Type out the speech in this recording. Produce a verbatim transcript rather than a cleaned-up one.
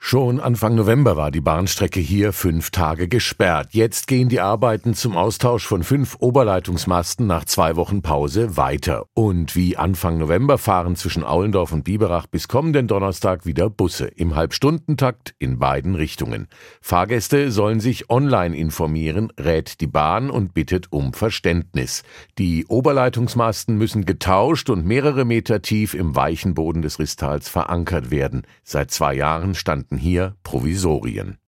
Schon Anfang November war die Bahnstrecke hier fünf Tage gesperrt. Jetzt gehen die Arbeiten zum Austausch von fünf Oberleitungsmasten nach zwei Wochen Pause weiter. Und wie Anfang November fahren zwischen Aulendorf und Biberach bis kommenden Donnerstag wieder Busse im Halbstundentakt in beiden Richtungen. Fahrgäste sollen sich online informieren, rät die Bahn und bittet um Verständnis. Die Oberleitungsmasten müssen getauscht und mehrere Meter tief im weichen Boden des Risstals verankert werden. Seit zwei Jahren standen hier Provisorien.